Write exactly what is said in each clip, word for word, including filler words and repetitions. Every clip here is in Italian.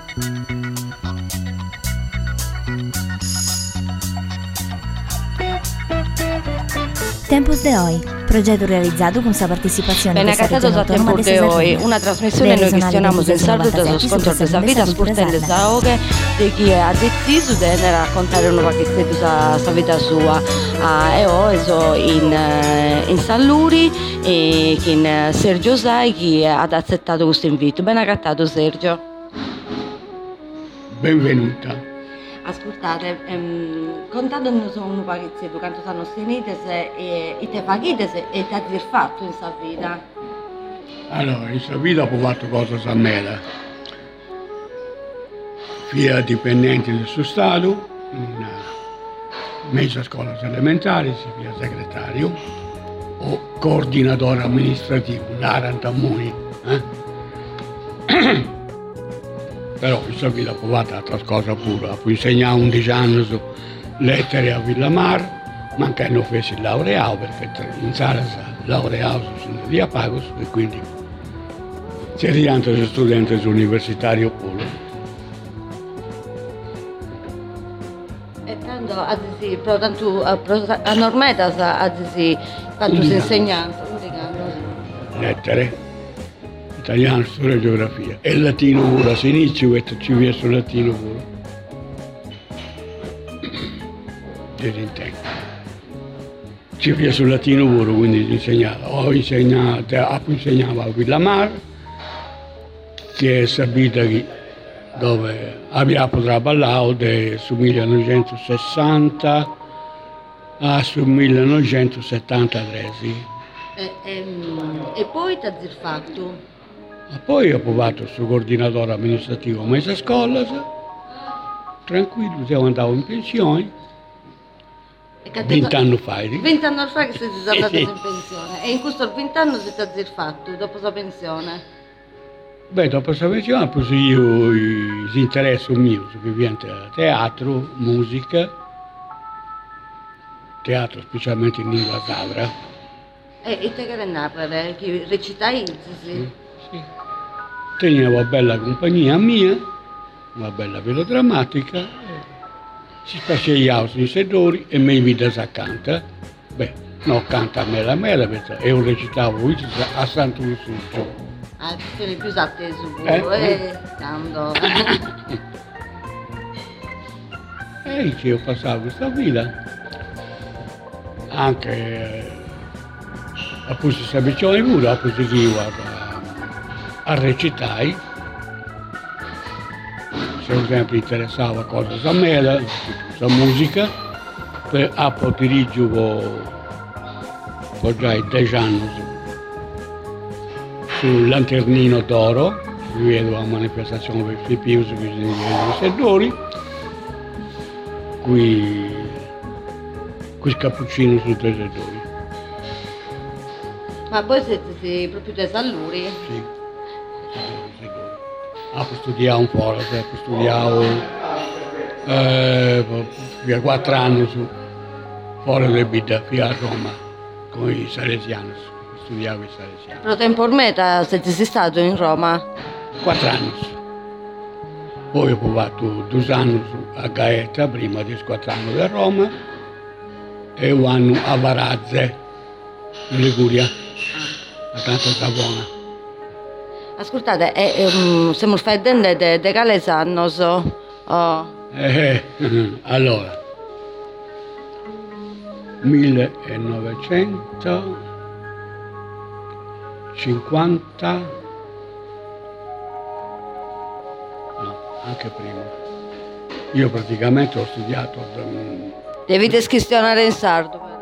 Tempos de Hoy, progetto realizzato con sa partecipazione Bene, acatato a Tempos de Hoy, una trasmissione noi questionamos in sardo dello scontro della vita, spurtelle saoghe di chi ha deciso di raccontare un pachetto della sua vita sua. Ah, e ho in, in Salluri e in Sergio Sai che ha accettato questo invito. Ben accattato Sergio. Benvenuta. Ascoltate, ehm, contatemi un pachetto quanto sanno sentite e, e te pagite e ti ha fatto in sa vita. Allora, in sa vita ho fatto cose a mela. Fia dipendente del suo Stato, in mezza scuola elementare, si via segretario o coordinatore amministrativo, l'Arantamuni. Eh? Però in sa vita ho fatto altre cose pure, ho insegnato undici anni su lettere a Villamar, ma anche non feci il laureato perché in Sara laureato sono di Apagos e quindi c'è diventato studente universitario pure. E tanto a dire, però tanto a Normetas a dire quanto si insegnante, lettere. Italiano, storia e geografia. E il latino pure, se inizio questo ci viene sul latino pure. Disintendo. Ci viene sul latino pure, quindi insegnato. Ho insegnato, ho insegnato a Villamar, che è sapita che dove abbiamo traballato sul millenovecentosessanta a sul millenovecentosettantatré. E, e, e poi ti ha fatto? Ma poi ho provato il coordinatore amministrativo messa a scuola, tranquillo, siamo andato in pensione, vent'anni fa. Vent'anni fa che siete andati in pensione e in questo vent'anni siete fatto dopo la pensione? Beh, dopo la pensione ho preso io l'interesse mio, che viene teatro, musica, teatro specialmente in lingua sarda. E, e te che era narrare, che recitai? Sì. Sì, sì. Tenevo una bella compagnia mia, una bella velodrammatica, si faceva sui sedori e mi vide accanto. Beh, no, canta a me la mela, perché io recitavo a Santo Lussurgio. Ah, sei più atteso pure, eh, eh, eh. tanto. E io passavo questa vita, anche eh, appunto si avvicina pure, appunto che io a, a recitare, sono sempre interessato a cose a me, la musica, per a dirigo con già dieci anni sul Lanternino d'Oro, vi vedo a manifestazione per i più sui sedori, qui qui cappuccino sui tre sedori. Ma poi siete sì, proprio dei Salluri? Sì, ho studiato un po', ho studiato eh, per quattro anni su, fuori del vita, qui a Roma, con i salesiani, studiavo i salesiani. Però temporalmente siete stato in Roma? Quattro anni. Poi ho provato due anni a Gaeta, prima di quattro anni a Roma, e un anno a Varazze, in Liguria. La tanta Savona. Ascoltate, eh, um, siamo facendo di quale anno so? Oh. Eh, eh, allora, millenovecentocinquanta, no, anche prima. Io praticamente ho studiato. Um, Devi schistionare in sardo, però.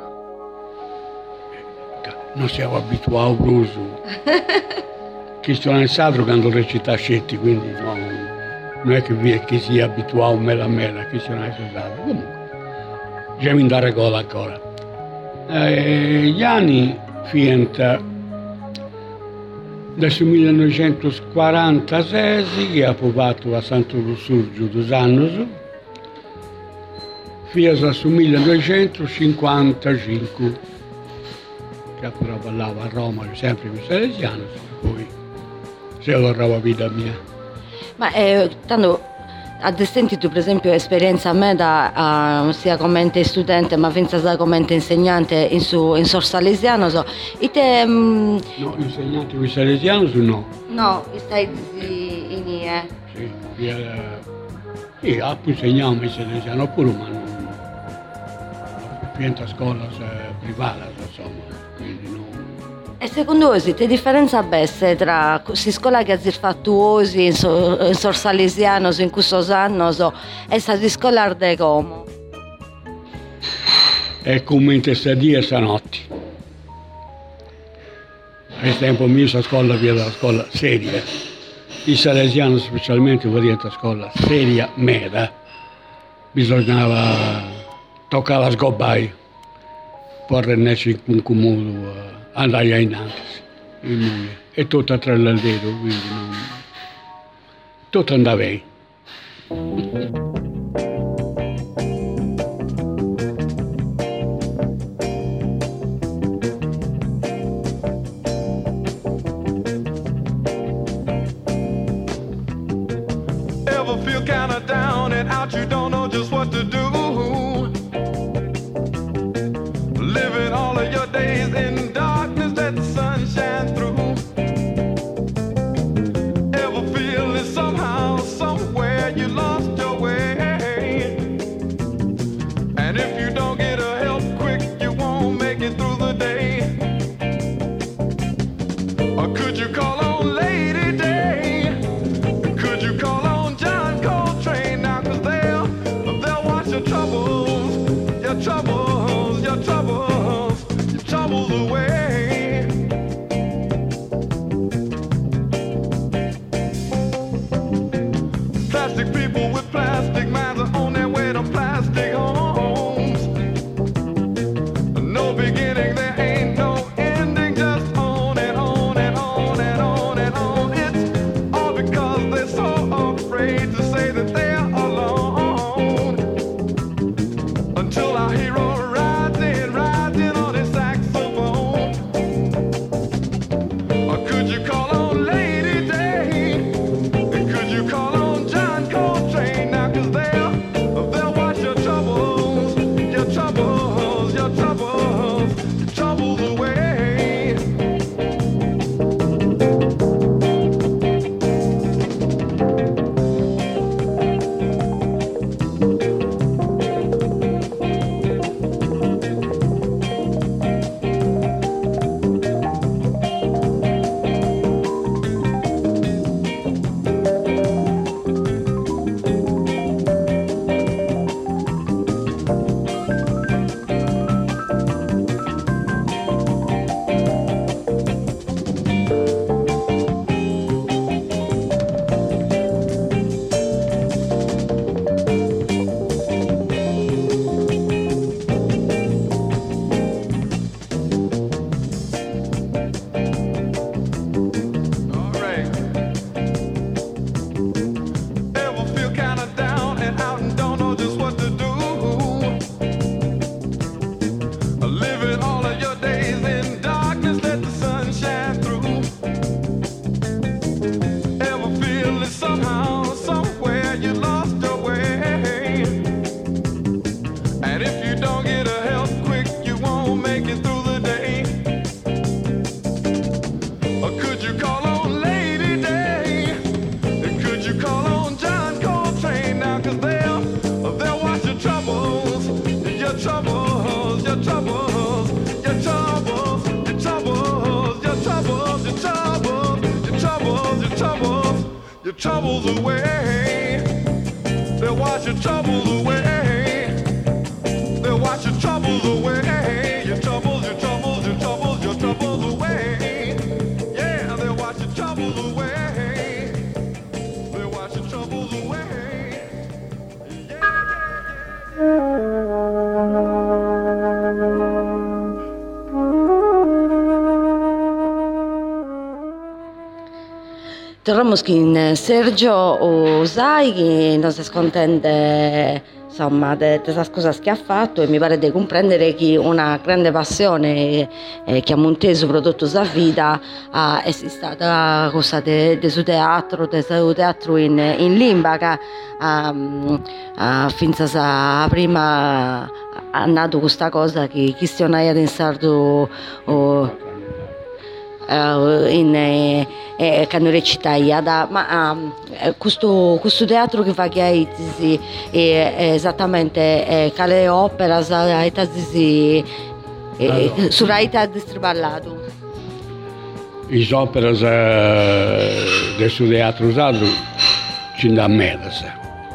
Non siamo abituati a bluso. Chi sono in sardo quando recita scetti, quindi no, non è che, vi, che sia abituato a mela mela, chi sono in sardo. Comunque, bisogna andare con ancora. Eh, gli anni fienta dal millenovecentoquarantasei che ha provato a Santo Lussurgio due anni, fino al millenovecentocinquantacinque. Che però ballava a Roma, sempre mi salesiano, poi se lo tornava a vita mia. Ma eh, tanto ad esempio tu per esempio esperienza a me da uh, sia come studente ma pensa come insegnante in su in Sor Salesiano so e te um... no insegnante in Salesiano su no no stai in ie sì io io ho insegnato in Salesiano pure ma non pianta scuola privata insomma quindi non. E secondo voi che differenza besse tra si scuola che ha fatto in, so, in Sor Salesiano in questo anno so, e sta di scuola de come? È come in testa di e stanotte. A tempo mio la scuola via dalla scuola seria. Il Salesiano specialmente voleva una scuola seria, mera. Bisognava toccare la sgobbai, porre il un comune. Andai in Nantes, e tutto tra l'aldero, quindi non. Tutto andava bene. Ever feel kinda down and out, you don't know just what to do? Living all of your days in darkness, let the sun shine through. Ever feel it somehow, somewhere you lost your way? And if you don't get a help quick, you won't make it through the day. Or could you call on Lady Day? Could you call on John Coltrane now? 'Cause they'll, they'll wash your troubles, your troubles, your troubles, your troubles away. Plastic people with plastic minds are on their way to plastic homes. No beginning, there ain't no ending, just on and on and on and on and on. It's all because they're so afraid to say that they're alone. Until our hero rides in, rides in on his saxophone. Or could you call on Lady Day? Could you call on John Coltrane now? 'Cause they'll, they'll wash your troubles, your troubles, your troubles, your troubles away. All right. Ever feel kinda down and out and don't know just what to do? Living all of your days in darkness, let the sun shine through. Ever feel it somehow, somewhere you lost your way? And if you don't get a help quick, you won't make it through the day. Or could you call on Lady Day? Could you call on John Coltrane now? 'Cause they'll, they'll wash your troubles, your troubles, your troubles, your troubles, your troubles, your troubles, your troubles, your troubles, your troubles, your troubles away. They'll wash your troubles away. They'll wash your troubles away. Your troubles, your troubles, your troubles, your troubles away. Yeah, they'll wash your troubles away. They'll wash your troubles away. Tornamos con Sergio Usai, che non si scontende insomma de queste cose che ha fatto, e mi pare di comprendere che una grande passione eh, che ha montato soprattutto la vita eh, è stata questa del suo teatro, del suo teatro in, in Limba, che um, uh, fin da prima ha nato questa cosa che Cristianaia in sardo oh, Uh, in eh, eh, quando recitaia da, ma um, questo, questo teatro che fa che hai sì, è, è esattamente eh, quale opera è eh, allora, sulla età distriballato le opere uh, del suo teatro usato ci da Medasa,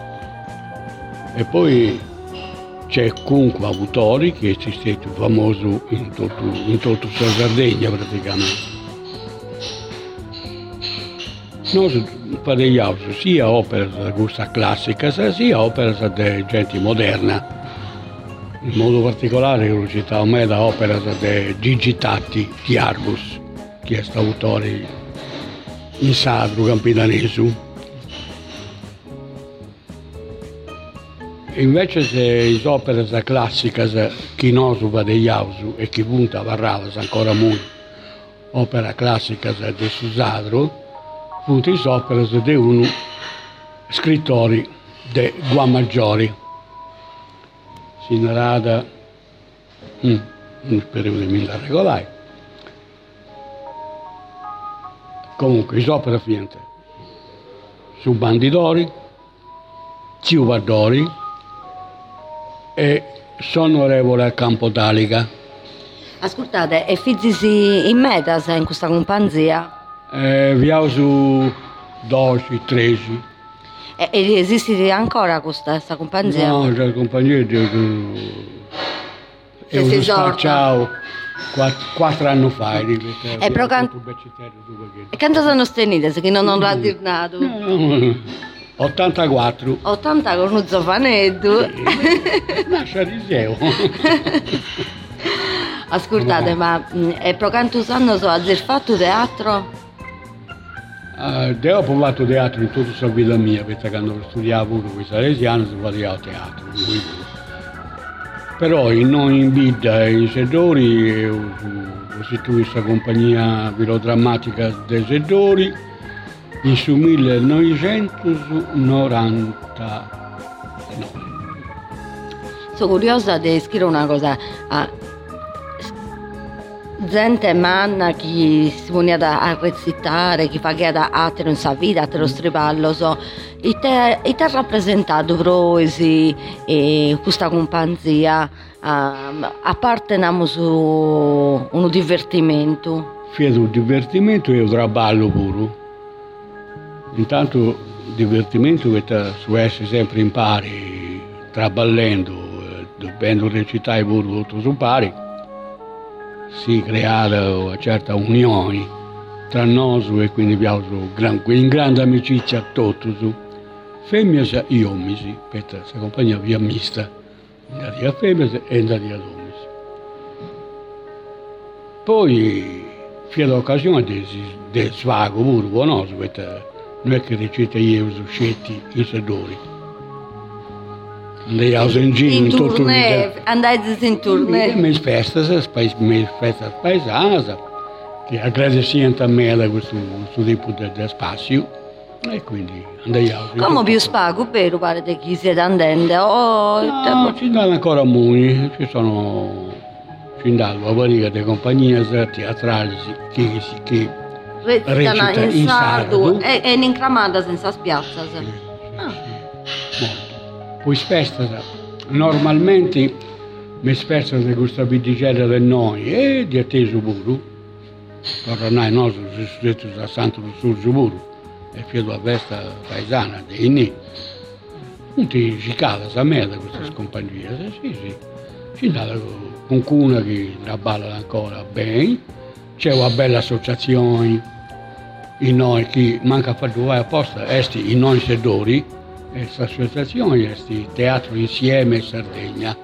e poi c'è comunque autori che è stato famoso in tutto, in tutta la Sardegna praticamente. Noi parliamo sia opere di questa classica sia opere di gente moderna. In modo particolare ho citato a me da opera di Gigi Tatti di Argus, che è stato autore in Sadru Campidanese. Invece se le opere classiche che noi vediamo e che punta parlava ancora molto, opera classica di Susadro, appunto le opere di uno scrittori di Guamaggiori. Si narrata mm, un periodo di mille regolari. Comunque le opere finite su Bandidori, Ciuvadori e Sonorevole al Campo d'Aliga. Ascoltate, e fizzi in metas in questa compagnia? Eh, viamo su dodici, tredici. E, e esiste ancora questa, questa compagnia? No, la compagnia è, è uno spacciato quattro, quattro anni fa. E però can... E quanto sono stenite, se non ho aggiornato? No, ottantaquattro. ottanta con un zofanetto. Lascia di zero. Ascoltate, ma e per quanti anni so, hai fatto teatro? Uh, ho provato teatro in tutta la vita mia, perché quando studiavo con i salesiani si faceva teatro. Però in noi in vita in Sedori ho costituito questa compagnia filodrammatica dei Sedori in su millenovecentonovantanove. Sono curiosa di scrivere una cosa. Ah, gente manna che si poneva a recitare, che faceva altro in sua vita, altro stripallo, so. E te, e te ha rappresentato proisi e questa compagnia, um, a parte su un divertimento. Fede un divertimento e un traballo pure. Intanto divertimento che su essere sempre in pari, traballando, dovendo recitare pure tutto su pari. Si creava una certa unione tra noi e quindi abbiamo in grande amicizia tutti, femmine e uomini, perché questa compagnia via mista, da femmine e da uomini. Poi, fino all'occasione del svago pure con noi, perché non è che recitiamo usciti in Sedori. Andiamo in giro in tutto il andate in tournée. Mi feste, mi feste paesane, che agradecendo a me da questo, questo tipo di, di spazio, e quindi andiamo. Come più spago per pare di chi siete andando? Oh, no, ci danno ancora molti, ci sono, ci danno varie di compagnie teatrali che, che recitano in, in sardo e, e in incramata senza spiazza. Sì, sì, ah. Sì. Poi spesso, normalmente mi spesso di questa vidicella di noi e di atteso pure, per noi noi siamo stati a Santo Sorgio pure, e fino alla festa paesana di Inni. Non ti ci cade a me da questa compagnia, sì sì, ci dà qualcuno che la balla ancora bene, c'è una bella associazione in noi che manca a fare apposta, esti in noi Sedori. Questa associazione è il Teatro Insieme Sardegna.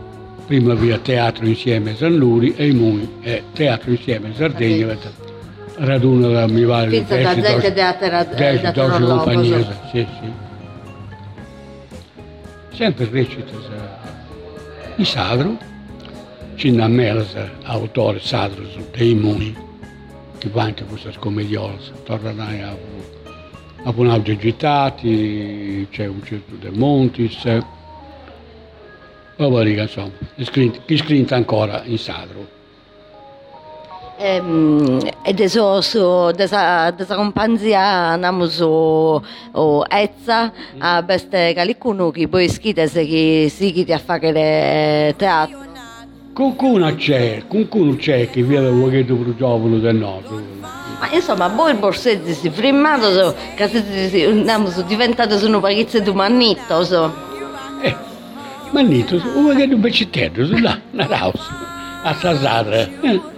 Prima via Teatro Insieme San Luri e Mui è Teatro Insieme Sardegna. raduno da mi pare Pizza da gente da terra da terra compagnia, sì, sì. Sempre recita in sadro, c'è a me autore sadro dei muni, che va anche queste scommediola, tornano a a Punauge agitati, c'è un certo De Montis, e poi insomma, è scritto, è scritto ancora in sadro. E adesso su questa companzia andiamo su o Ezza a beste qualcuno che poi scrive che si chiede a fare teatro. Qualcuno c'è, qualcuno c'è che viene un pochetto più giovane del nostro. Ma insomma, voi il Borsetti si firmato, che siamo diventati un paese di mannito. Eh, mannito, un pochetto un pezzetto, là, una house, a Sassare.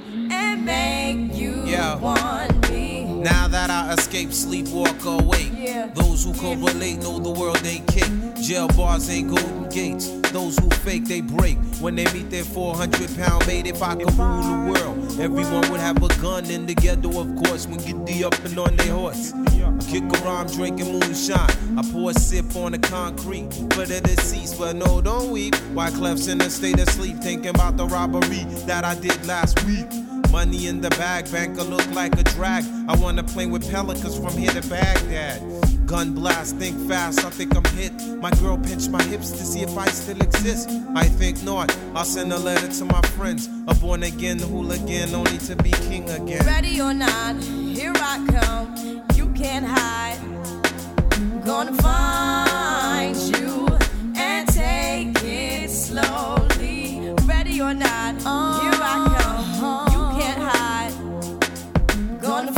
Now that I escape, sleep, walk awake. Yeah. Those who correlate know the world ain't cake. Jail bars ain't golden gates. Those who fake, they break. When they meet their four hundred pound mate, if I could rule the world, everyone would have a gun in the ghetto, of course, when get the up and on their horse. I kick around drinking moonshine. I pour a sip on the concrete for the deceased, but no, don't weep. Why Clef's in a state of sleep, thinking about the robbery that I did last week. Money in the bag, banker look like a drag. I wanna play with pelicans from here to Baghdad. Gun blast, think fast, I think I'm hit. My girl pinched my hips to see if I still exist. I think not, I'll send a letter to my friends. A born again hooligan, only to be king again. Ready or not, here I come. You can't hide. Gonna find you and take it slowly. Ready or not, here I come. Gonna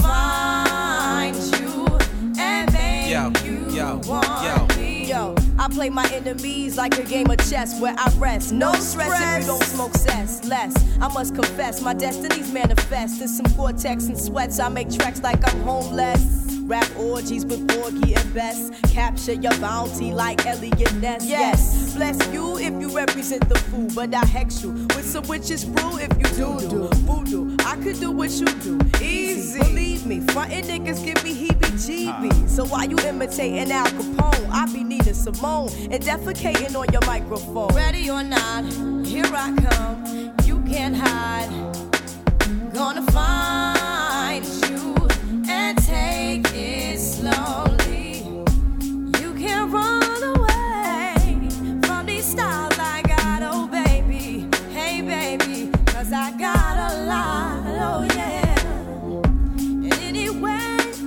find you and make yo, you yo, want yo. me. Yo, I play my enemies like a game of chess where I rest. No, no stress, stress if you don't smoke cess. Less, I must confess, my destinies manifest. In some Gore-Tex and sweats, I make tracks like I'm homeless. Rap orgies with Borgie and Best. Capture your bounty like Elliot Ness. Yes, bless you if you represent the fool, but I hex you with some witches brew if you do do voodoo. I could do what you do, easy. Believe me, frontin' niggas give me heebie-jeebies. So while you imitating Al Capone, I be needing Simone and defecating on your microphone. Ready or not, here I come. You can't hide. Gonna find you and take it slowly. You can't run away from these styles I got, oh baby. Hey baby, cause I got a lot, oh yeah. And anywhere you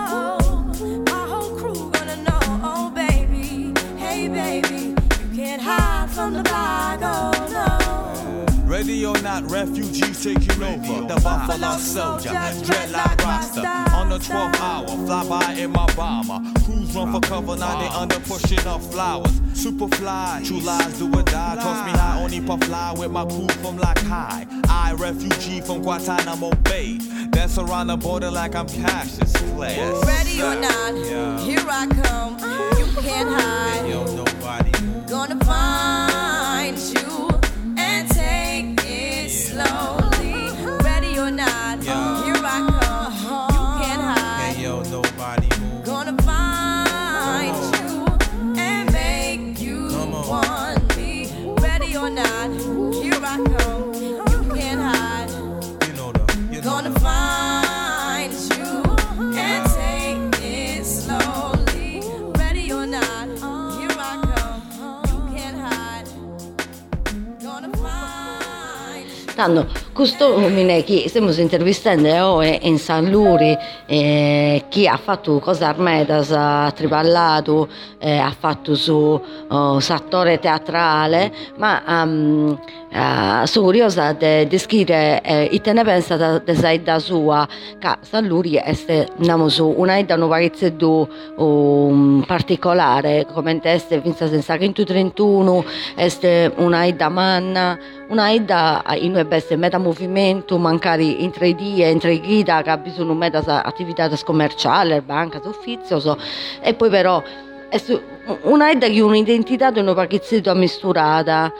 go, my whole crew gonna know, oh baby. Hey baby, you can't hide from the block, oh no. Ready or not, refugees taking over. The Buffalo Soldier, dreadlock roster. On the twelfth hour, fly by in my bomber. Crews run for cover, now they under pushing up flowers. Superfly, true lies do or die. Toss me high, only puff fly with my crew from like high. I, refugee from Guantanamo Bay. Dance around the border like I'm Cassius Clay. Yes, ready or not, yeah. Here I come. You can't hide. Yo, nobody. Gonna find you and take it slowly. Ready or not, yeah. Here I come. You can't hide. Hey, yo, nobody move. Gonna find you and make you want me. Ready or not, here I come. You can't hide. You know the, you know Gonna the. find you and take it slowly. Ready or not, here I come. You can't hide. Gonna find you. Tanto, questo uomini che stiamo intervistando è in San Luri, eh, chi ha fatto cosa armedas, ha tripallato, eh, ha fatto su uh, attore teatrale, ma um, uh, sono curiosa di scrivere eh, e te ne pensa da, da, da sua, che San Luri è su una idea un parecchio um, particolare, come teste finza senza centotrentuno, è una idea manna, una idea in noi beste meta movimento, mancari in tre D e in tre guida che ha bisogno di meta attività commerciale, banca, uffizio, so. E poi però è una idea che un'identità di una pacchetto misturata.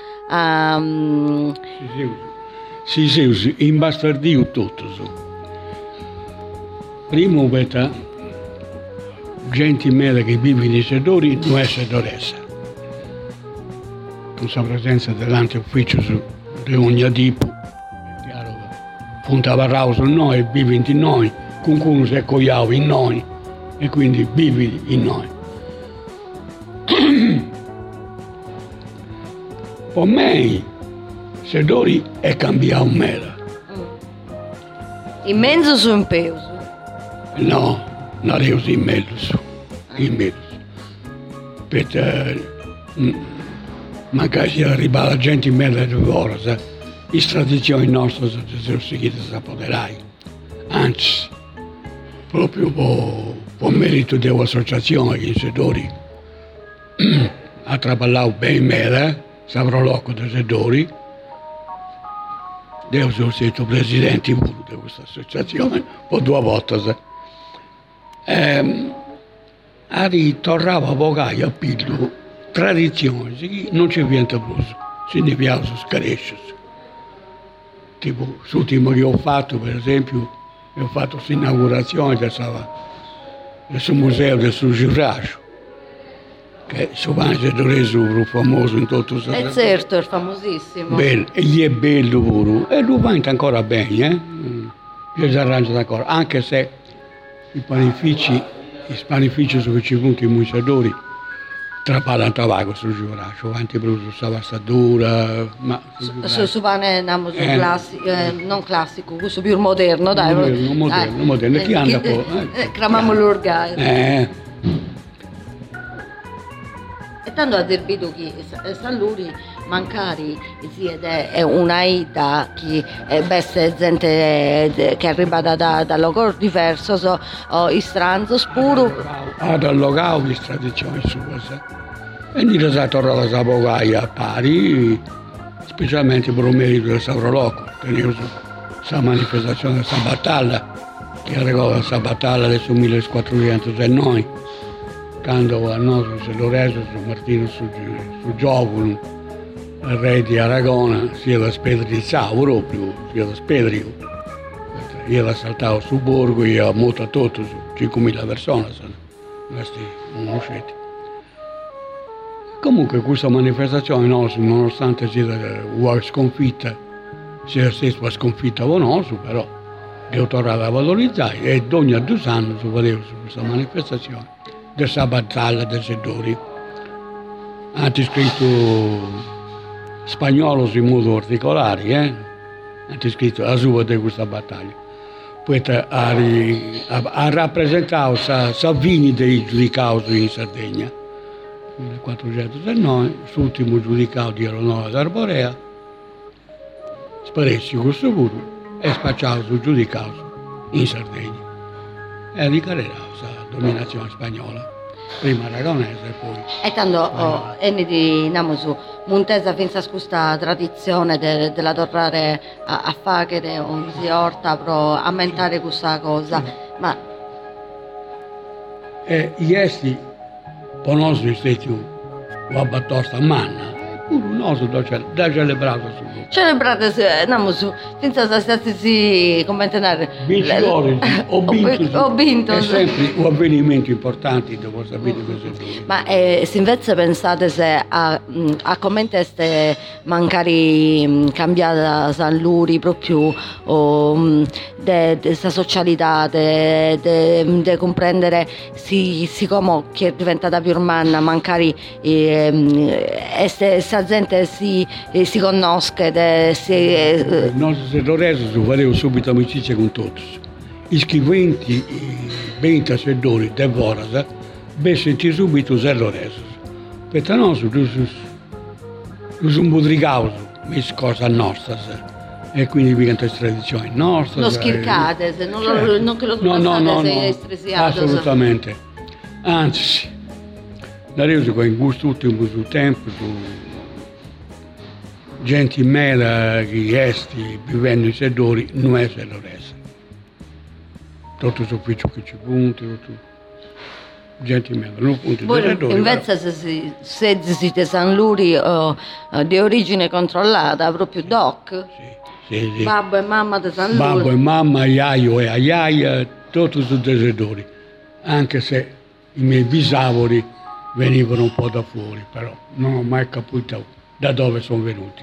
Um... Sì, sì, sì, imbastardio tutto. So. Primo per gente mera che vive in sedori non è sedoressa. Con la presenza dell'antiufficio di ogni adipo, è chiaro che puntava a rauso in noi e vive in noi, qualcuno si è cogliato in noi e quindi vive in noi. Per me, sedori è cambiato mera. In mezzo su un peso? No, non è così in mezzo, in mezzo. Perché magari si arriva la gente in mezzo di ora, le tradizioni nostre sono seguite da poterai. Anzi, proprio per, per merito dell'associazione che in sedori ha lavorato bene mera, saprò loco dei sedori. Io sono stato presidente di questa associazione per due volte. Ehm, a ritornava a Bogaia a Pillo, tradizioni che non c'è niente più, si ne piace scaresce. Tipo, l'ultimo che ho fatto, per esempio, ho fatto l'inaugurazione del suo museo del suo Giuraggio, che sono reso famoso in tutto il mondo. Eh certo, è famosissimo. Bello, e gli è bello pure, e lui va ancora bene, eh? Gli si arrangia ancora, anche se i panifici, i panifici su quei punti muisadori trapalano tabaco sul giuraggio, avanti per su savassadura, ma su, su pane andiamo su eh, classico, eh, non classico, questo più moderno, dai. Moderno, moderno, eh, moderno, chi anda eh, poi? Eh, cramiamo l'organo. Eh. E tanto ha detto che Salluri mancari è una ida che beste gente che arriva da, da, da luogo diverso, so, o in stranzo spuro. Ha dal locale di tradizioni sue. E non è tornata a Bogaia a pari, specialmente per il merito del Savroloco. Tenevo questa manifestazione della Sabatalla, che arrivava a Sabatalla nel millequattrocentonove. Quando a noi se lo reso su Martino su, su Giovolo, il re di Aragona, si era spedrizzato proprio, si era spedrio. Era saltato su Borgo e ha molto tutto, su cinquemila persone, questi conoscete. Comunque questa manifestazione nostra, nonostante sia una sconfitta, sia stessa una sconfitta nostra, però devo tornare a valorizzare e ogni due anni si vedeva su questa manifestazione. Della battaglia dei sedori. Hanno scritto spagnolo in modo particolare, eh? Hanno scritto la sua di questa battaglia. Poi ha, ha, ha rappresentato Savini dei giudicati in Sardegna, nel millequattrocentonove, l'ultimo giudicato era Nova d'Arborea, sparessi questo pure e spacciato sul giudicato in Sardegna. E ricarrerà dominazione spagnola, prima aragonese e poi. E tanto oh, e di namusu Montesa pensa questa tradizione de, della tornare a, a fare un si orta per aumentare questa cosa, ma e ieri per noi sono stati una battosta manna, pure noi da celebrato su. Celebrate, namusu, senza stati commentare. Vincitori, ho vinto, ho vinto. È sempre un avvenimento importante dopo sapere questo. Ma eh, se invece pensate se a, a come queste mancari cambiata Salluri proprio oh, de, de sta socialità, de, de, de comprendere si, si come che è diventata più umana, mancari eh, questa gente si, eh, si conosce. Si, eh, il nostro settore si faceva subito amicizia con tutti. I scriventi, i venti settori del Voras, beh, senti subito se Lorenzo. Perché noi siamo budrigati, ma cosa nostra. E quindi diventa tradizione nostra. Lo schircate, se non, certo. lo, non che lo no, no, no, sei no, estresiato. Assolutamente. Anzi, la reso con questo ultimo tempo, gente mera che esti vivendo in sedori non è se lo resta. Tutto l'ufficio che ci punti, tutto. Gente mera, non punti Voi, sedori. invece però... se, se siete Salluri oh, di origine controllata, proprio doc, sì, sì, sì. Babbo e mamma di Salluri. Babbo e mamma, iaio e aiaia, tutti su desideri, anche se i miei bisavoli venivano un po' da fuori, però non ho mai capito da dove sono venuti.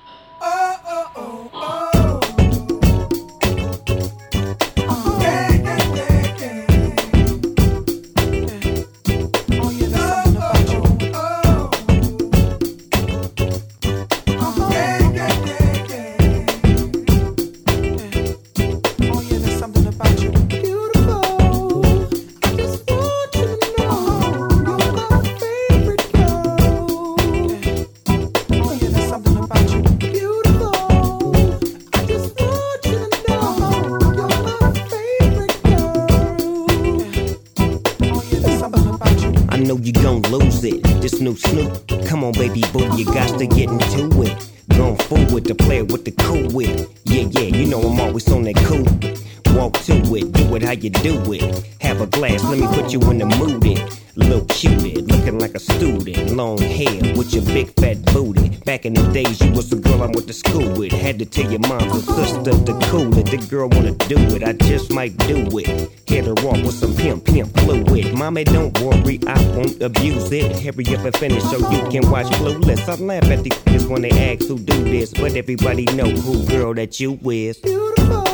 Snoop Snoop, come on baby boo, you got to get into it. Going forward to play with the cool wit. Yeah, yeah, you know I'm always on that cool. Walk to it, do it how you do it. Have a glass, let me put you in the mood. It. Little cutie, looking like a student. Long hair with your big fat booty. Back in the days, you was the girl I went to school with. Had to tell your mom and sister to cool it. The girl wanna do it, I just might do it. Hit her off with some pimp, pimp fluid. Mommy, don't worry, I won't abuse it. Hurry up and finish so you can watch Clueless. I laugh at the kids when they ask who do this, but everybody know who girl that you is. Beautiful.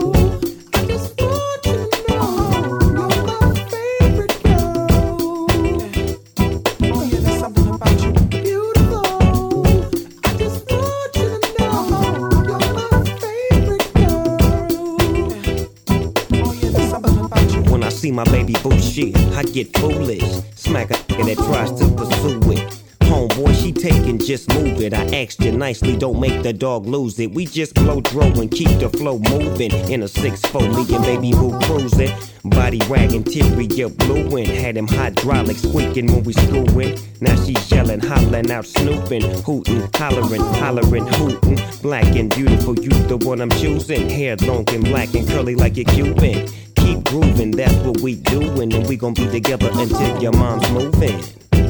See my baby boo shit, I get foolish. Smack a nigga that tries to pursue it. Homeboy, she taking, just move it. I asked you nicely, don't make the dog lose it. We just blow dro and keep the flow moving. In a six four, me and baby boo cruising. Body wagging, teary, you're blueing. Had him hydraulics squeaking when we screwing. Now she's yelling, hollering out, snooping. Hooting, hollering, hollering, hooting. Black and beautiful, you the one I'm choosing. Hair long and black and curly like a Cuban. Keep grooving, that's what we doing, and we gon' be together until your mom's moving.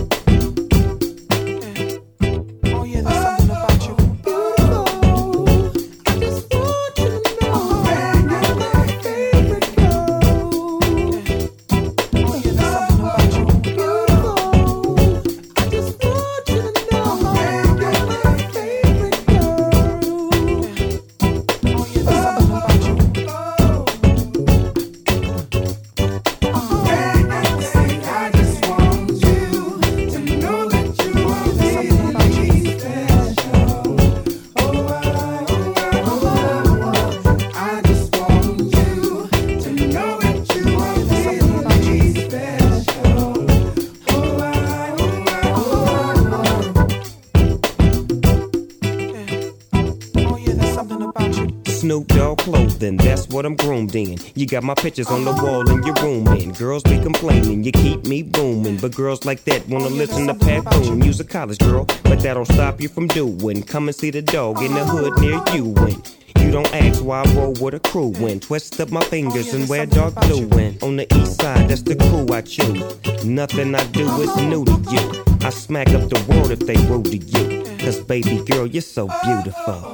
Oh yeah, there's something about you. Beautiful. I just want you to know you're my favorite girl. Oh yeah, there's something about you. Beautiful. I just want you to know you're my favorite girl. Oh yeah, there's something about you. Snoop Dogg clothing, that's what I'm groomed in. You got my pictures on the wall in your room, and girls be complaining, you keep me booming. But girls like that wanna listen to Pat Boone. You's a college girl, but that don't stop you from doing. Come and see the dog in the hood near you. And you don't ask why I roll with a crew and twist up my fingers and wear dark blue. And on the east side, that's the crew I choose. Nothing I do is new to you. I smack up the world if they rude to you. Cause baby girl, you're so beautiful.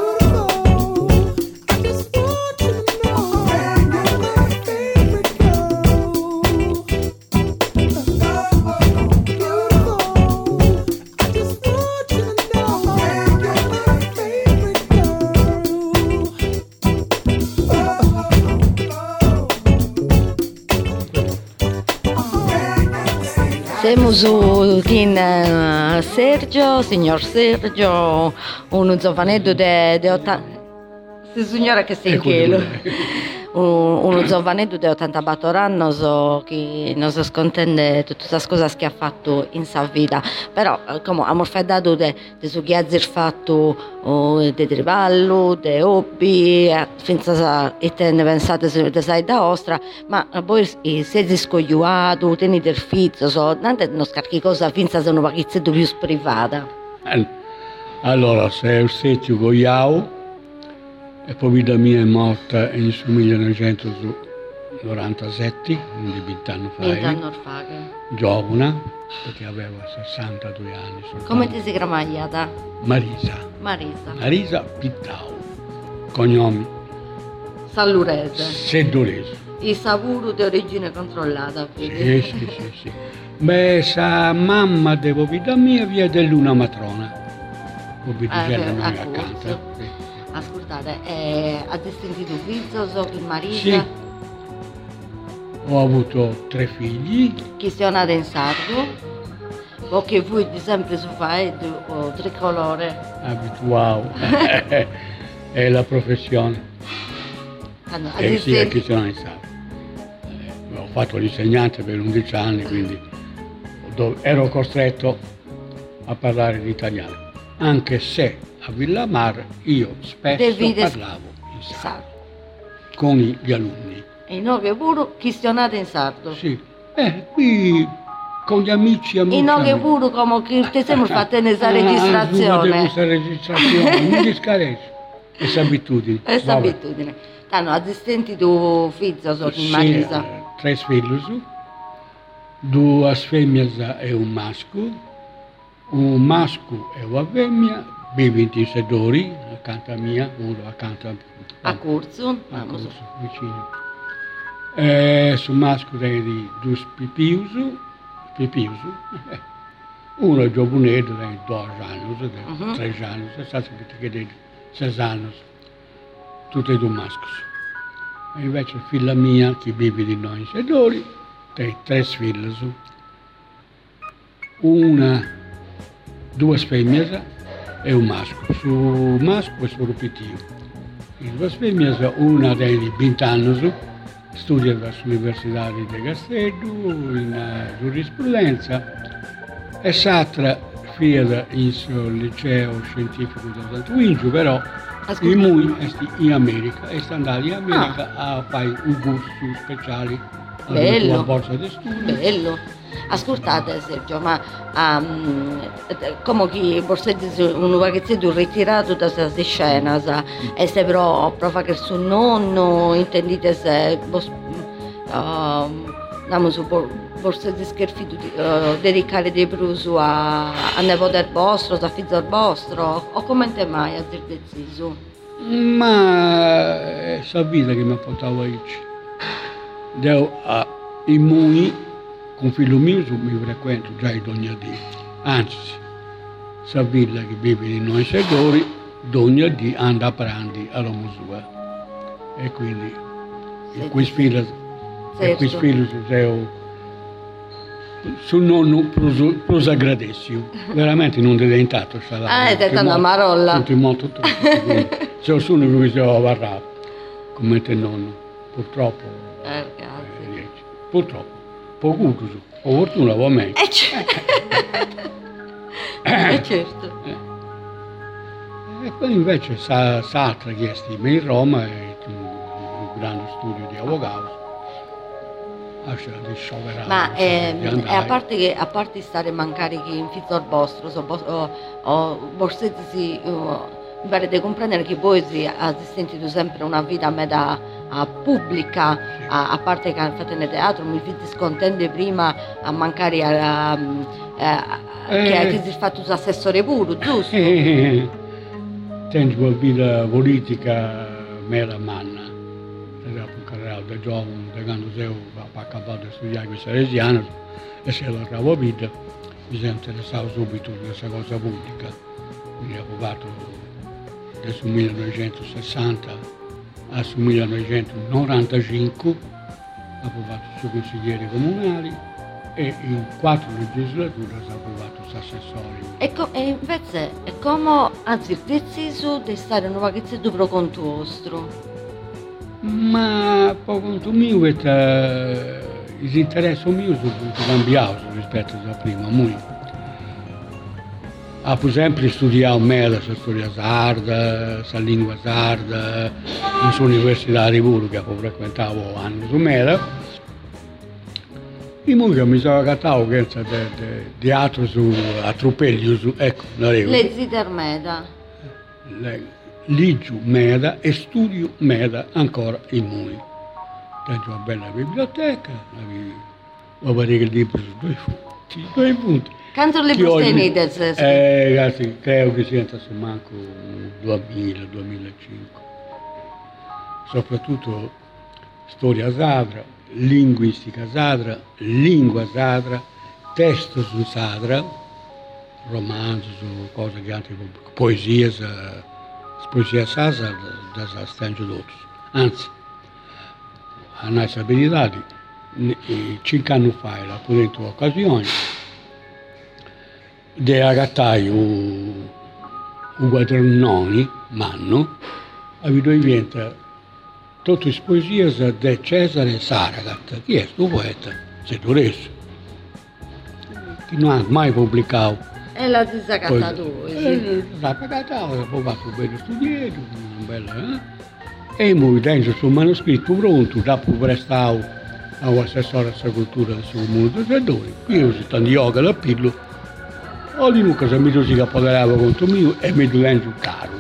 Siamo su con uh, Sergio, signor Sergio, un giovanetto di ottanta... Sì, signora che sei in chelo. Un, uno giovanetto di ottantaquattro anni so, che non si scontende tutte queste cose che ha fatto in sua vita, però come abbiamo fatto di su che ha fatto di triballo, di hobby, finché e te ne pensate se ne sai da nostra, ma poi siete scogliuato, tenete il figlio, so, tante non scarichi cose finché sono un po' più privata. Allora, se stesso cogliao, e poi vita mia è morta nel millenovecentonovantasette, quindi venti anni fa. venti anni fa. Giovane, perché avevo sessantadue anni. Soltanto. Come ti si chiamava? Marisa. Marisa. Marisa Pittau. Cognome? Sallurese. Seddolese. il sapuro di origine controllata. Sì, sì, sì, sì. Beh, sa mamma devo vita mia via dell'una matrona. Obbedicella Eh, non a mi accanto. corso. Sì. Ascoltate, eh, avete sentito figlio, so che marito? Sì. Ho avuto tre figli. Che sono nati in sardo, o che voi sempre su faedo o tricolore. Abituavo. È la professione. Allora, E avete sì, sentito- che sono in sala. Eh, ho fatto l'insegnante per undici anni, quindi do- ero costretto a parlare l'italiano. Anche se a Villamar io spesso Devi des- parlavo in sala sardo. con gli alunni. E noi che pure chi sono nati in sardo. Sì. Eh, qui con gli amici amici. E noi che amici. pure come che ti siamo fatti questa Ah, registrazione. questa registrazione, mi discaresce. Questa abitudine. Questa Vabbè. abitudine. Tanto, avete sentito figlio, so che Sì, marito? eh, tre figli, due femmine e un maschio, un maschio e una femmina, vivono in sedori, accanto a mia, uno accanto a, A corso? a Ah, non so. corso, vicino. E sul maschio dei due pipiusi, pipiusi, uno è giovanetto, dei due anni, Mhm. tre anni, è stato che dei sei anni, tutti e due maschi. E invece figlia mia, che vive di noi in sedori, dei tre figli, una, due femmine e un maschio. Su maschio è solo piccino. Le due femmine, una dei venti anni, studia all'Università di Castello in eh, giurisprudenza e l'altra figlia in liceo scientifico di Sant'Uingio, però Ascolta. in lui è in America e sta andando in America a fare un corso speciale Bello. alla borsa di studio. Bello. Ascoltate Sergio, ma um, come che Borsetti un ragazzetto ritirato da questa scena, sa, e se però prova che il suo nonno, intendite se vos, uh, diciamo su Borsetti scherfito uh, dedicare dei prusu a, a nepote vostro, a figlio vostro, o come te mai a dir deciso? Ma è la vita che mi ha portato a Ici. Devo a in Mui con figlio mio mi frequento già in ogni dì, anzi, la villa che vive in noi sedori, ogni dì anda a prendere alla musua. E quindi Sì. in questi figli, Certo. e questi figli sono sul nonno plus aggradezio, veramente non diventato salario. Ah, è stata una marolla. Tutti molto triste, quindi se sono che si avarrà come il nonno, purtroppo. Eh, ragazzi. Eh, niente. Purtroppo, poco uso, o fortuna va meglio. Eh, c- eh, certo. E poi invece sa, sa altra che stima in Roma è un, un grande studio di avvocato. Lascia di scioperare. Ma di ehm, andare. e a parte che a parte stare mancari che in fitto al vostro, so, bos- o, o Borsetti si uh, mi pare di comprendere che voi si avete sentito sempre una vita meta uh, pubblica, a, a parte che fate nel teatro, mi fate scontenti prima a mancare a, a, a, Eh. che avete fatto assessore pure, giusto? Eh, tengo una vita politica mera manna. Dopo carriera da giovane, da quando ero accabato di studiare questa salesiana e se la trovo vita, mi sono interessato subito a questa cosa pubblica. Quindi ho provato dal millenovecentosessanta al millenovecentonovantacinque, ho provato su consiglieri comunali e in quattro legislature ho provato assessore. E, co- e invece, è come anzi deciso di stare in un ragazzetto pro conto vostro? Ma per conto mio, eh, l'interesse mio sono cambiato rispetto a prima. Molto. Ah, per esempio, studiavo meglio la storia sarda, la lingua sarda, in università di Pulu, che frequentavo anni su meglio. E poi mi sono accattato che di teatro su, a Truppelli, su, ecco, la regola. Le zitermeda. Le- Ligio Meda e studio Meda ancora in Muni. Tengo una bella biblioteca, ho variato il libro su due punti, due punti. Quanto le Che oggi- buste Eh, ragazzi, credo che sia su manco duemila duemilacinque. Soprattutto storia sadra, linguistica sadra, lingua sadra, testo su sadra, romanzo, cose che anche poesie, poesia sadra, da stanno tutti. Anzi, a nostra abilità, cinque anni fa, la potente occasione, di agattare un, un quadernone, manno, avevo inventato tutte le poesie di Cesare Saragat, che è questo poeta, se duresse, che non ha mai pubblicato. E l'ha disaccattato voi? Eh, l'ha pagato, l'ha fatto bene studiato, una bella, eh? E mi tengo sul manoscritto pronto, dopo prestato all'assessore alla cultura del suo comune di Tredoni. Io sono tanto yoga da pillo, ho di nuca se mi si capoderava contro me e mi divento caro.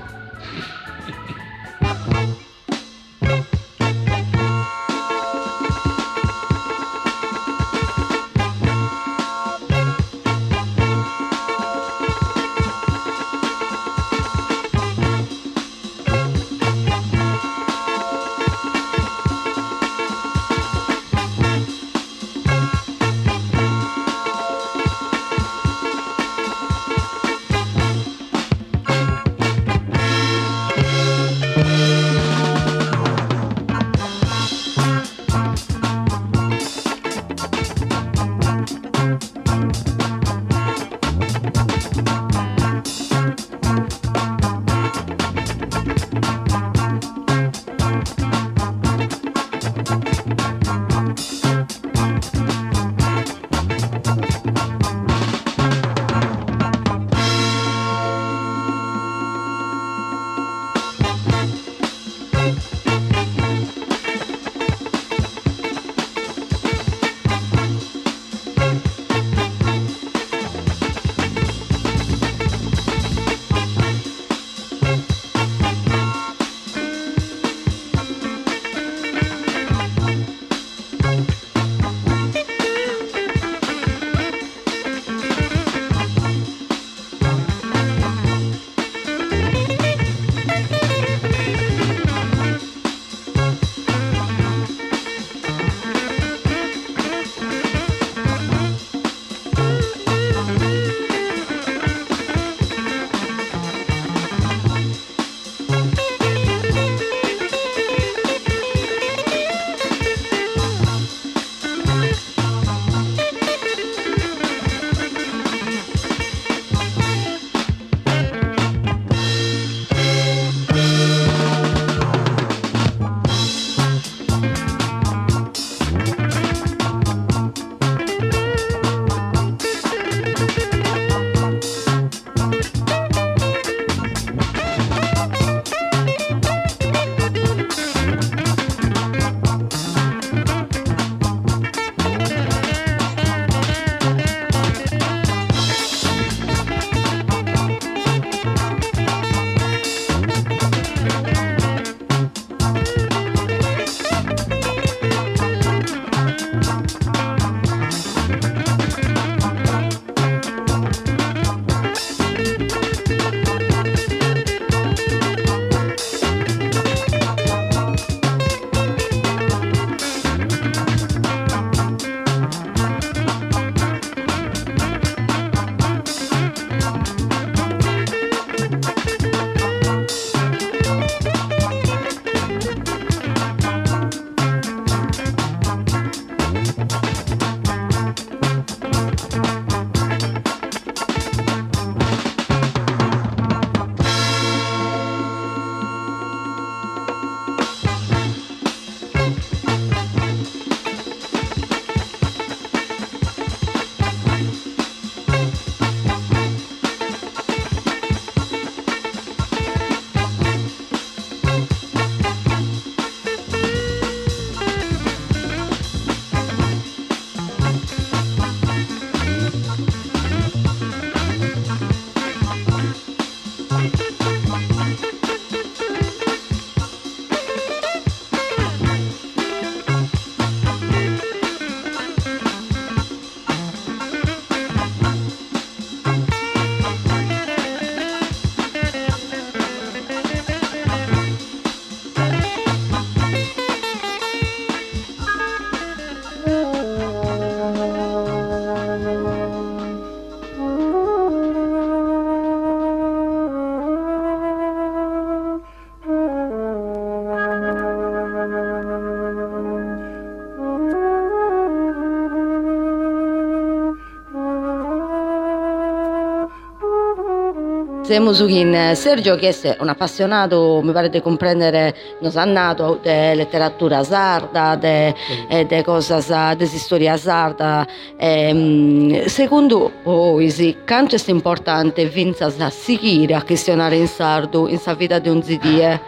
Siamo su in Sergio, che è un appassionato, mi pare di comprendere, non sa nato, di letteratura sarda, di de cose, di storia sarda. E, secondo voi, sì, quanto è importante vinza a seguire a questionare in sardo, in sa vita di un zidie?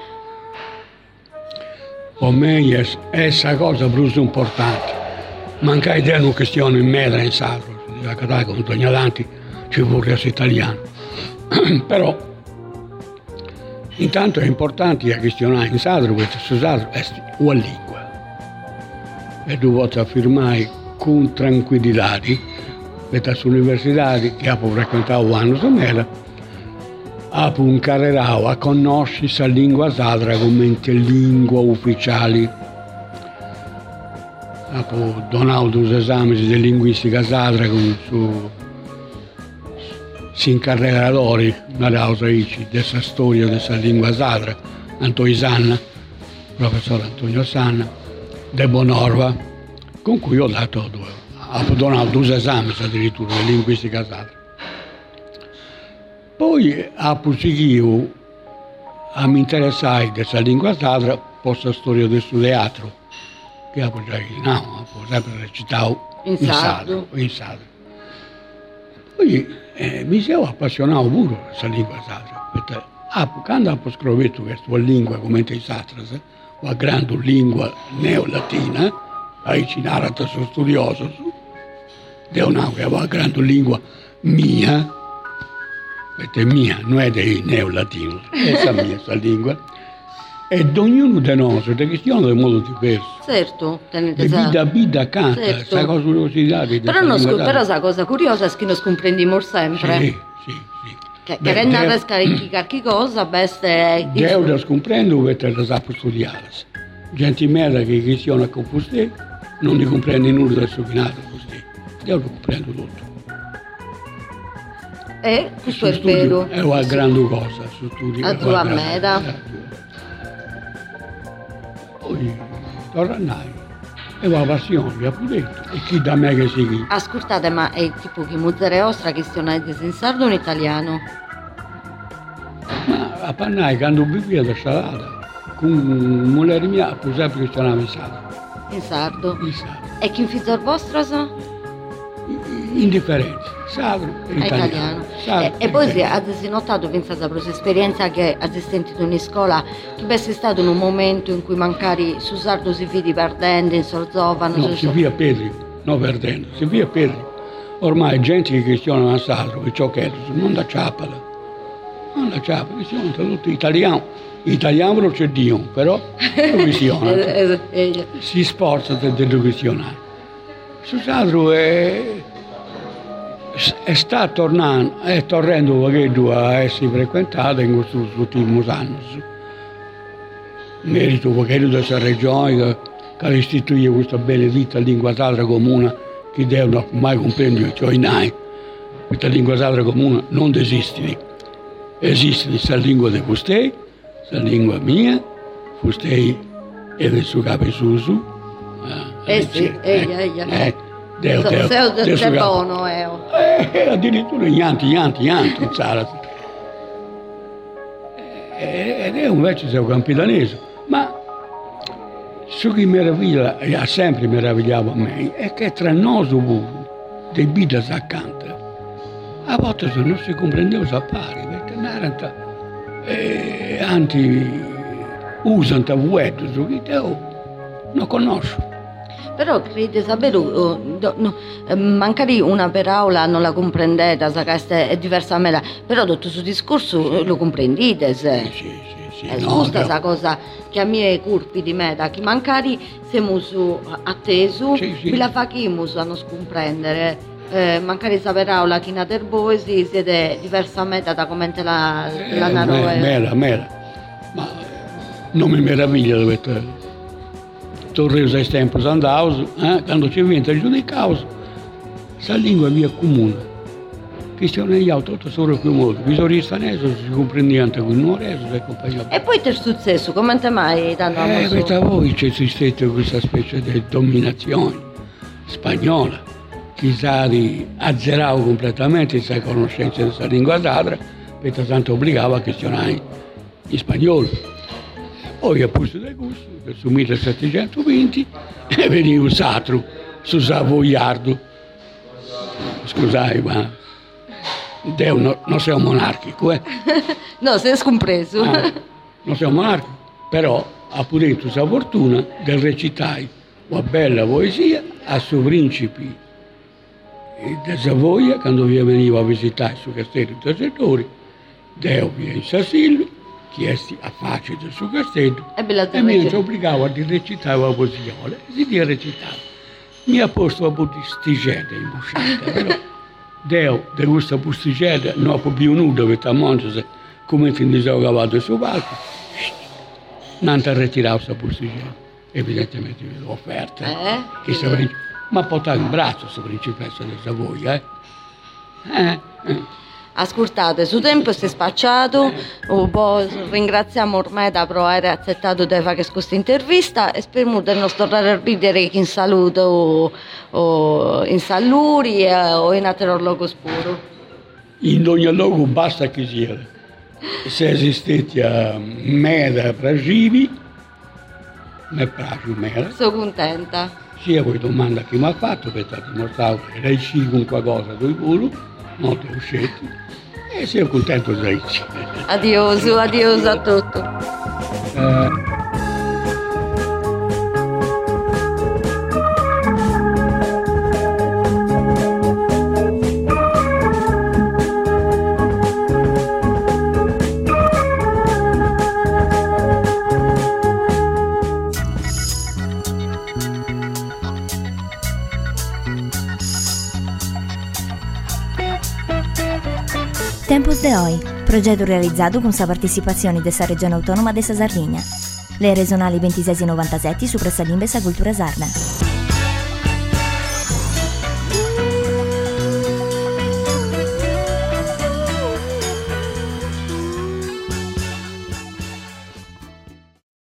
Per me è questa cosa più importante. Manca idea di una questione in mera in sardo, la catena con ogni avanti ci vuole essere italiano. Però intanto è importante la questione in sardo, perché su sardo è una lingua. E tu vuoi affermare con tranquillità, questa università che ha frequentato un anno somera, ha imparare a conoscere questa lingua sarda come lingua ufficiale. Ha donato due esami di linguistica sarda con su si incarregatori della questa storia della lingua sarda, Antonio Sanna, professore Antonio Sanna, de Bonorva, con cui ho dato due, ho donato due esami addirittura di linguistica sarda. Poi ha proseguito a mi interessare della lingua sarda per la storia del suo teatro, che ha no, sempre recitato in sardo. In sardo. Poi eh, mi sono appassionato pure a questa lingua sarda, perché ah, quando ho scritto questa lingua come i satras, una grande lingua neolatina, ai cinarata sono studioso, è una, una grande lingua mia, perché è mia, non è dei neolatini, è la mia questa lingua. E ognuno di noi è questione in modo diverso. Certo, tenete e vita vita canta, certo. Questa cosa curiosità. Però, non scu- però la cosa curiosa è che non comprendiamo sempre. Sì, sì, sì. Che, Beh, che non scarichi qualche cosa, beste... Devo comprendere perché la sapevo studiare. Gente merda che questione con te, non ne comprende nulla del suo finato con te. Devo comprendere tutto. E questo è vero. È una grande cosa, su studio. A tua meta. Poi tornai e una passione, vi ho detto, e chi da me che segui. Ascoltate, ma è tipo che muzzere ostra che stiano in sardo o in italiano? Ma a Pannai quando viveva da strada, con mulher mia, per esempio, che stiamo in sardo. In sardo? In sardo. E chi in figlio vostro sa? Indifferente, sardo e italiano. italiano. Sardo e, e poi si avete notato, pensate alla vostra esperienza che avete sentito in scuola, che fosse stato in un momento in cui magari su sardo si vede perdendo, in sorzovano? No, si via Pedri, non perdendo, si via Pedri. Ormai gente che questiona il sardo, e ciò che è, non da ciapala. Non da ciapala, questiona tutto italiano. Italiano non c'è Dio, però lo questiona. Si sforza di questionare. Su sardo è... E sta tornando, è tornando a essere frequentata in questi ultimi anni. Merito perché di questa regione che, che ha istituito questa benedetta lingua sarda comune che devono mai comprendere, cioè in questa lingua sarda comune non esiste. Esiste questa lingua di costei, questa lingua mia, costei e del suo capo su. Eh sì, eh, eh. Deo, Deo, Deo, Deo, Deo, buono, eh. eh, addirittura niente, niente, niente, ed è invece sei un campidanese, ma ciò che meraviglia, e ha sempre meravigliato a me, è che tra noi dei bidas accanto, a volte non si comprendeva sapere, perché non erano eh, anti usano la web, che non conosco. Però crede sapere, uh, no, eh, magari una parola non la comprendete, sa che è diversa a me, però tutto questo discorso lo comprendete. Se. Sì, sì, sì. È no, giusta questa cosa che a me curpi di me, che magari siamo attesi, sì, sì. vi la facciamo a non comprendere. Eh, magari questa parola che in voi siete diversa a me da come la, eh, la narro. Mera, mera, ma non mi meraviglia dovete... Torneo ai tempi andavo, eh, quando ci viene a giudicare, questa lingua mia comune, che stiamo negli auto, tutto solo più molto, bisogna stare si comprende anche con noi, e compagnia. E poi è successo, come mai tanto Eh, perché voi c'è stata questa specie di dominazione spagnola, che ha azzerato completamente questa conoscenza della lingua sarda, perché tanto obbligava a questionare in spagnolo. Poi a posto del gusto, del millesettecentoventi, veniva usato su Savoiardo. Scusate, ma Deo no, non sei un monarchico, eh? No, sei scompreso. Ah, non sei un monarchico, però ha pure questa fortuna del recitare una bella poesia a suo principe da Savoia, quando veniva a visitare il suo castello di Settori. Deo viene in Sassillo, chiesti a faccia del suo castello e, e mi obbligava a recitare la poesia, e si dia recitare. Mi ha posto una posticella in buscetta, però Deo di questa posticella non ha più nulla perché a Monza come si disogavato il suo palco, non ha ritirato questa posticella, evidentemente l'ho offerta, eh? Che eh? Ma portava in braccio questa principessa di Savoia, eh? Eh, eh. Ascoltate, su tempo si è spacciato, un po' ringraziamo ormai da per aver accettato di fare questa intervista e speriamo di non tornare a vedere in salute o, o in Salluri eh, o in altro luogo spuro. In ogni luogo basta che sia. Se esistete a Meda Pragivi, mi piace Meda. Sono contenta. Sia voi domanda che mi ha fatto, perché ha dimostrato che lei ci con qualcosa del culo, non ti uscite. E sono contento di essere. Adioso, adioso a tutti. Eh. Tempos de Hoy, progetto realizzato con la partecipazione della Regione Autonoma della Sardegna. Le regionali ventisei novantasette su Pressalimbe sa Cultura Sarda.